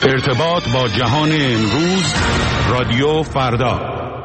ارتباط با جهان امروز، رادیو فردا.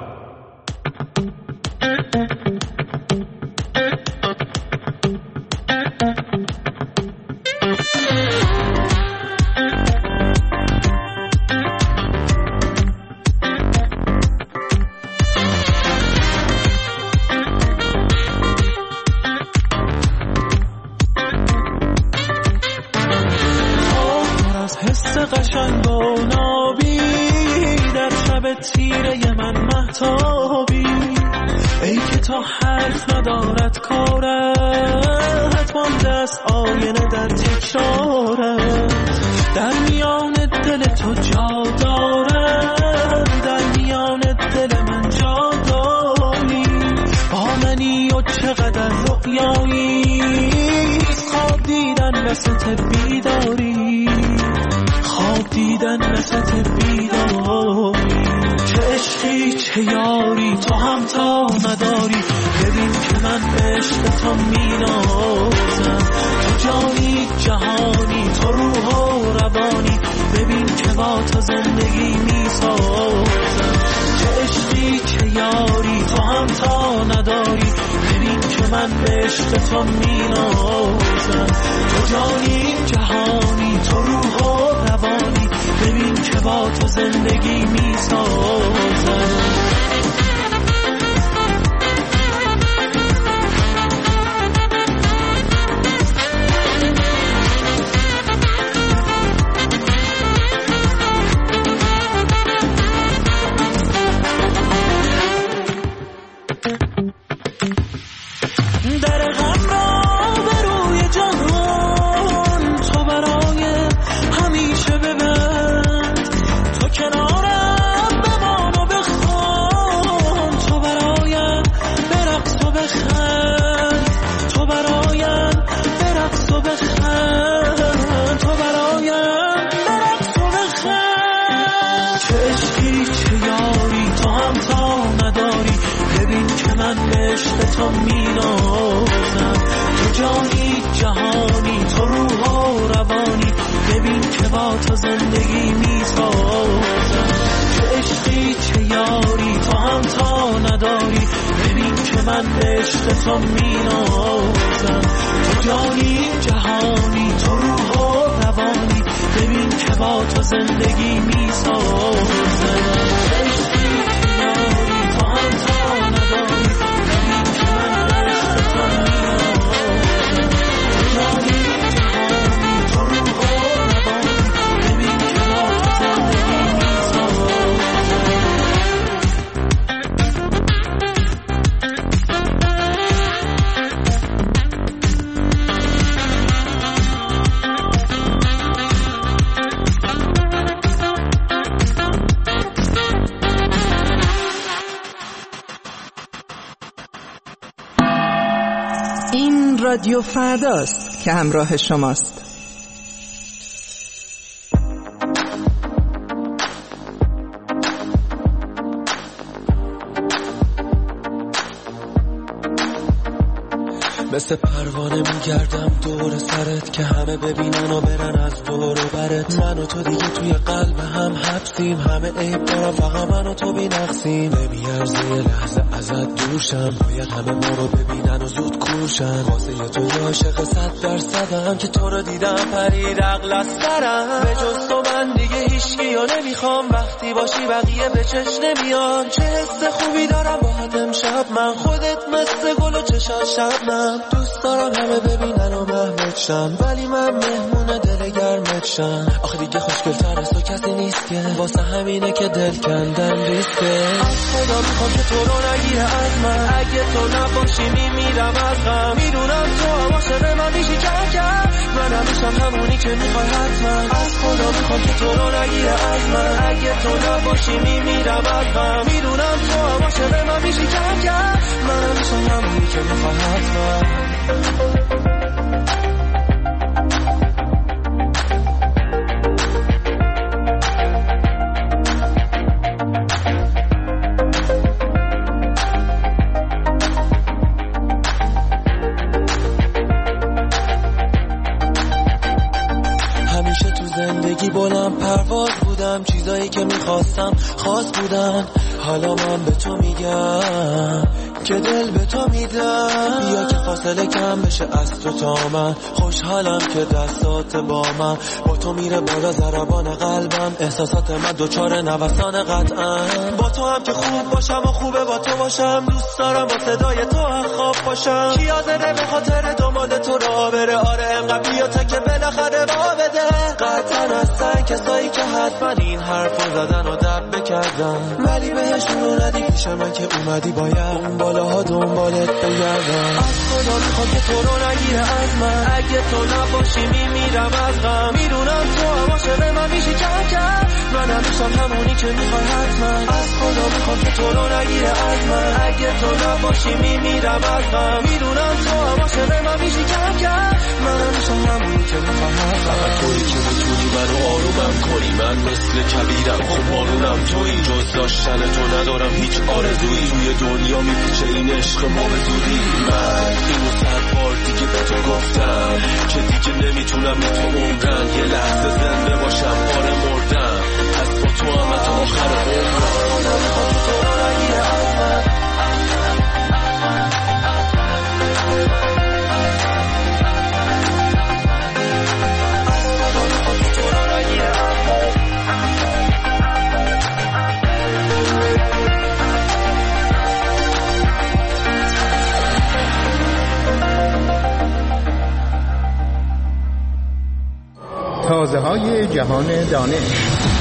رادیو فرداست که همراه شماست. مثل پروانه میگردم دور سرت که همه ببینن و برن از دور و برت. من و تو دیگه توی قلب هم حبسیم، همه عیب دارم فقط من و تو بی‌نقصیم. نمیارزه یه لحظه ازت دورشم، باید همه ما رو ببینن و زود کورشن. واسه تو یه عاشق 100% که تو رو دیدم پرید عقل از سرم. به جز تو من دیگه هیچکی رو نمیخوام، وقتی باشی بقیه به چش نمیان. چه حس خوبی دارم باهات امشب من، خودت مثل گل و چشات شبنم. دوست دارم همه ببینن و محمد شم، ولی من مهمون دل گرمت شم. آخه دیگه خوشگل‌تر از تو کسی نیست که، واسه همینه که دل کندن ریسکه. از خدا میخوام که تو رو نگیره از من، اگه تو نباشی میمیرم از غم. میدونم تو هم عاشق من میشی کم، من همیشم همونی که میخوای حتما. از خدا میخوام که تو رو نگیره از من، اگه تو نباشی میمیرم از غم. میدونم تو هم عاشق من میشی کم، من همیشم همونی که میخوای حتما. زندگی بلند پرواز بودم، چیزایی که میخواستم خاص بودن. حالا من به تو میگم که دل به تو میدم، بیا که فاصله کم بشه از تو تا من. خوشحالم که دستات با من، با تو میره بالا ضربان قلبم، احساسات من دوچار نوسان قطعا. با تو هم که خوب باشم و خوبه با تو باشم، دوست دارم با صدای تو هم خواب باشم. کی حاضره به خاطر دنبال تو راه بره؟ آره انقدر بیا تا که بالاخره با بده. قطعا هستن کسایی که حتما این حرفو زدن و دب بکردن، ولی بهشون ندی پیش من که اومدی باید اون بالاها دنبالت بگردم. از خدا میخوام که تو رو نگیره از من، اگه تو نباشی میمیرم از غم. میدونم تو هم عاشق من میشی کم کم، من همیشم همونی که میخوای حتما. از خدا میخوام که تو رو نگیره از من، اگه تو نباشی میمیرم از غم. میدونم تو هم عاشق من میشی کم کم، من همیشم همونی که میخوای حتما. فقط تویی که میتونی منو آرومم کنی، من مثل کبیرم خب بارونم تویی. جز داشتن تو ندارم هیچ آرزویی، توی دنیا میپیچه این عشق ما به زودی. من اینو 100 بار دیگه به تو گفتم که دیگه نمیتونم به تو عمرن یه لحظه زنده باشم. آره مردم از با تو هم تا آخر عمرم. تو رو نگیره از من، تازه‌های جهان دانش.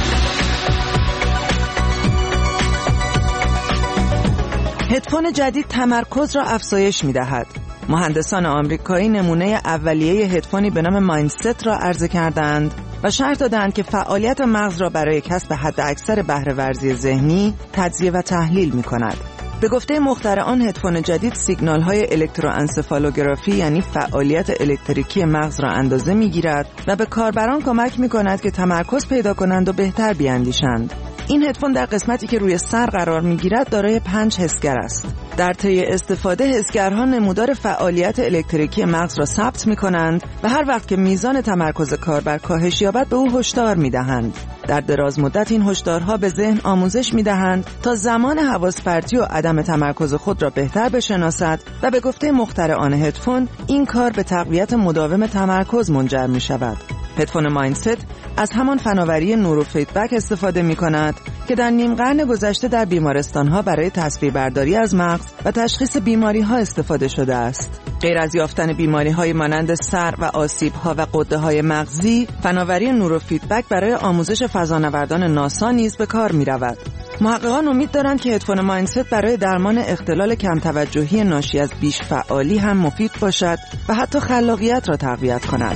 هدفون جدید تمرکز را افزایش می‌دهد. مهندسان آمریکایی نمونه اولیه هدفونی به نام مایندست را عرضه کردند و شرح دادند که فعالیت مغز را برای کسب حداکثر بهره‌ورزی ذهنی تجزیه و تحلیل می‌کند. به گفته مخترعان هدفون جدید سیگنال‌های الکتروانسفالوگرافی یعنی فعالیت الکتریکی مغز را اندازه می‌گیرد و به کاربران کمک می‌کند که تمرکز پیدا کنند و بهتر بیاندیشند. این هدفون در قسمتی که روی سر قرار می‌گیرد دارای 5 حسگر است. در طی استفاده حسگرها نمودار فعالیت الکتریکی مغز را ثبت می‌کنند و هر وقت که میزان تمرکز کاربر کاهش یابد به او هشدار می‌دهند. در دراز مدت این هشدارها به ذهن آموزش می‌دهند تا زمان حواس پرتی و عدم تمرکز خود را بهتر بشناسد و به گفته مخترعان هدفون این کار به تقویت مداوم تمرکز منجر می‌شود. هدفون مایندست از همان فناوری نوروفیدبک استفاده می‌کند که در نیم قرن گذشته در بیمارستان‌ها برای تصویربرداری از مغز و تشخیص بیماری‌ها استفاده شده است. غیر از یافتن بیماری‌های مانند سر و آسیب‌ها و غده‌های مغزی، فناوری نوروفیدبک برای آموزش فضانوردان ناسا نیز به کار می‌رود. محققان امید دارند که هدفون مایندست برای درمان اختلال کم توجهی ناشی از بیش فعالی هم مفید باشد و حتی خلاقیت را تقویت کند.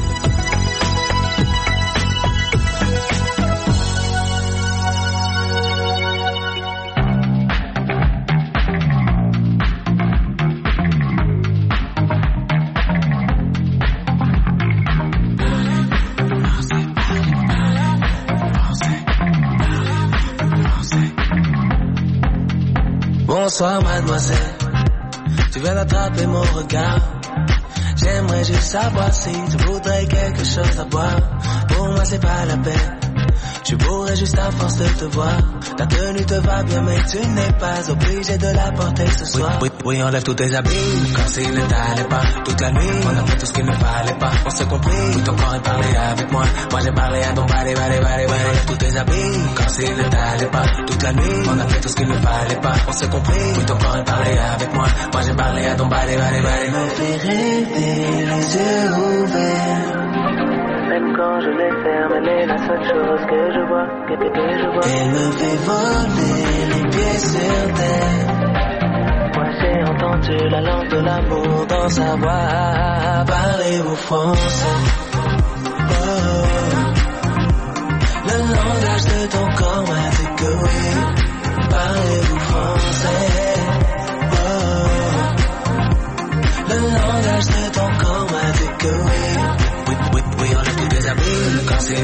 Bonsoir mademoiselle, tu viens d'attraper mon regard. J'aimerais juste savoir si tu voudrais quelque chose à boire. Pour moi c'est pas la peine, tu bourrais juste à force de te voir. Ta tenue te va bien mais tu n'es pas obligé de la porter ce soir. Oui, enlève tous tes habits, comme s'il ne t'allait pas. Toute la nuit, on a fait tout ce qu'il ne fallait pas. On s'est compris, oui ton corps est parlé avec moi. Moi j'ai parlé à ton body. Enlève tous tes habits, comme s'il ne t'allait pas. Toute la nuit, on a fait tout ce qu'il ne fallait pas. On s'est compris, oui ton corps est parlé avec moi. Moi j'ai parlé à ton body. Me fait rêver les yeux ouverts. Même quand je les ferme, elle est la seule chose que je vois, que je vois. Elle me fait voler les pieds sur terre. Moi j'ai entendu la langue de l'amour dans sa voix. Parlez-vous français? Oh. Le langage de ton corps m'a dit que oui. Parlez-vous français? Oh. Le langage de ton corps m'a dit que oui. Oui, enlève tous tes habits, comme s'il ne t'allait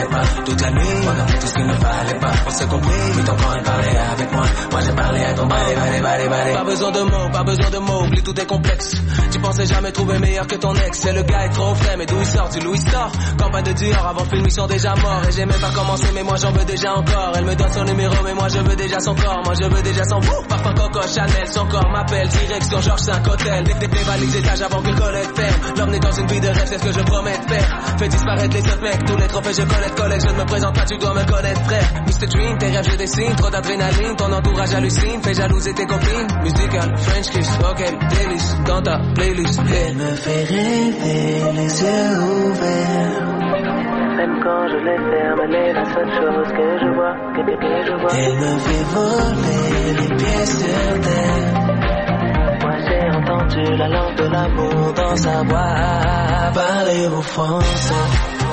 parlait pas toute la nuit. On a fait tout ce qu'il ne fallait pas. On s'est compris, mais ton corps il parlait avec moi. Moi j'ai parlé à ton body. Pas besoin de mots, oublie tout est complexe. Tu pensais jamais trouver meilleur que ton ex. C'est le gars est trop frais, mais d'où il sort, tu Louis sort. Campagne de Dior, avant le film ils sont déjà morts. Et j'ai même pas commencé, mais moi j'en veux déjà encore. Elle me donne son numéro, mais moi je veux déjà son corps. Moi je veux déjà son parfum Coco Chanel. Son corps m'appelle, direction Georges 5 Hôtel. Des valises étages avant que le collègue ferme. L'emmener dans une vie de rêve, c'est ce que je promets de faire. Fais disparaître les autres mecs, tous les trophées je collecte. Je ne me présente pas, tu dois me connaître frère. Mr. Dream, tes rêves je dessine. Trop d'adrénaline, ton entourage hallucine. Fais jalouser tes copines. Musical, French kiss, ok, délice. Dans ta playlist, yeah. Elle me fait rêver les yeux ouverts. Même quand je les ferme, elle est la seule chose que je vois, que je vois. Elle me fait voler les pieds sur terre. Moi j'ai entendu la langue de l'amour dans sa voix. Parler au français.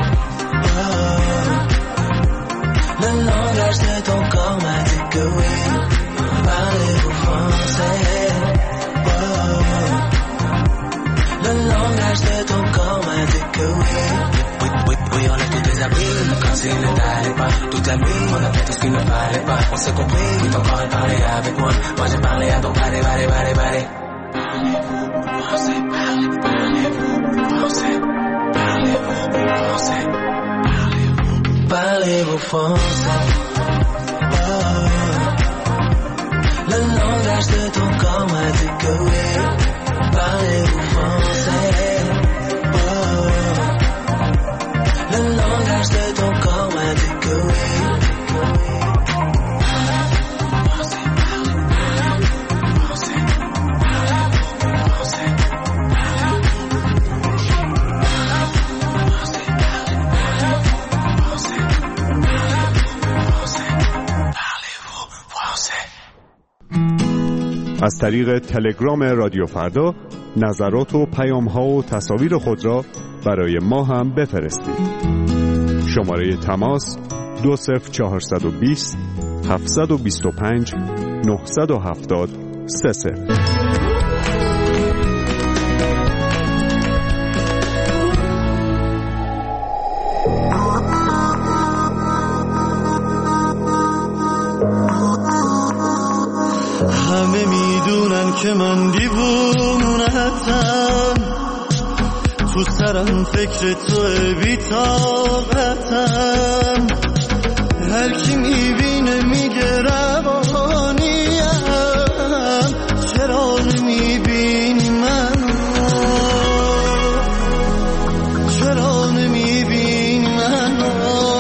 Le langage de ton corps m'a dit que oui. Parler au français. Le langage de ton corps m'a dit que oui, on a tous des amis. Quand s'il ne t'allait pas toute la nuit, on a fait tout ce qu'il ne fallait pas. On s'est compris, oui, ton corps il parlait avec moi. Moi j'ai parlé à ton body. Parlez-vous français, parlez-vous français, parlez-vous français, parlez-vous français. Le langage de ton corps m'a dit que oui. Parlez-vous français. Le langage de ton corps m'a dit que oui. از طریق تلگرام رادیو فردا نظرات و پیام‌ها و تصاویر خود را برای ما هم بفرستید. شماره تماس 20420 725 970 30. همه میدونن که من دیوونتم، تو سرم فکر توی بی‌طاقتم. هر کی میبینه میگه روانیم، چرا نمیبینی منو، چرا نمیبینی منو.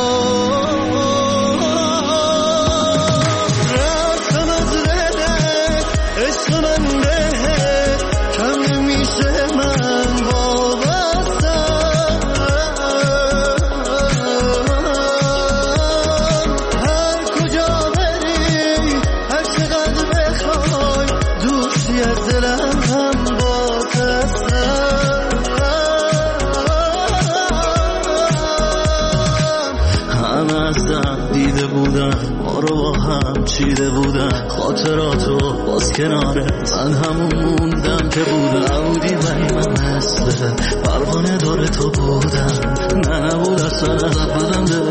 چیده بودم خاطراتو باز کناره من همون موندم که بودم. بودی ولی من مثل پروانه دور تو بودم. نه نبود اصلا ازت بدم دل